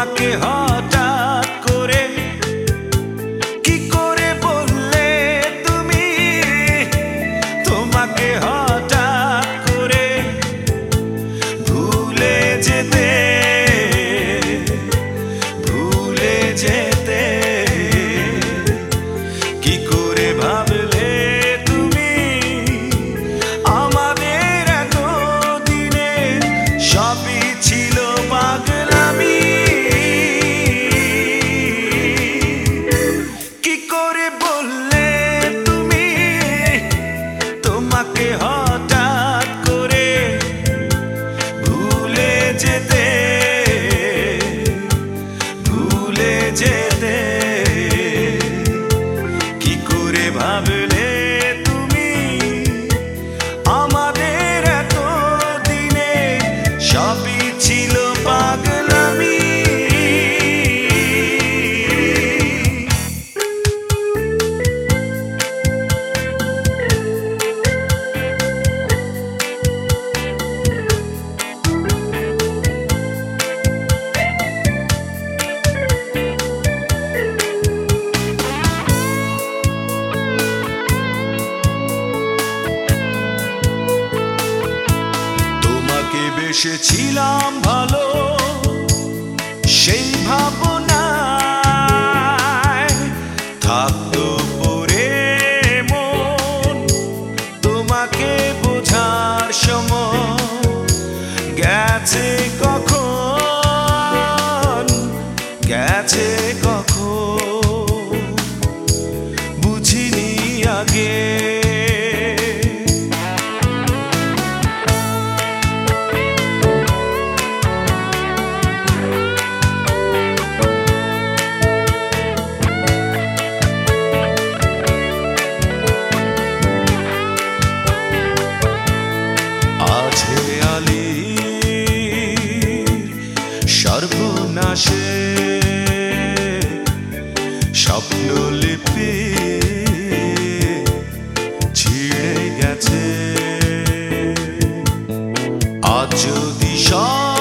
তোমাকে হঠাৎ করে কি করে বললে তুমি, তোমাকে হঠাৎ করে ভুলে যেতে, ভুলে যেতে কি করে ভাবলে তুমি আমাদের এত দিনে সবই ছিল পাগলামি। কি করে বললে তুমি তোমাকে হঠাৎ করে ভুলে যেতে, ভুলে যেতে কি করে ভাবলে তুমি আমাদের এত দিনে সবই ছিল পাগলামি। বেসেছিলাম ভালো সেই ভাবনায় থাকতো পড়ে মন, তোমাকে বোঝার সময় গেছে কখন, গেছে কখন বুঝিনি আগে। সর্বনাশে স্বপ্ন লিপি ছিঁড়ে গেছে, আজ যদি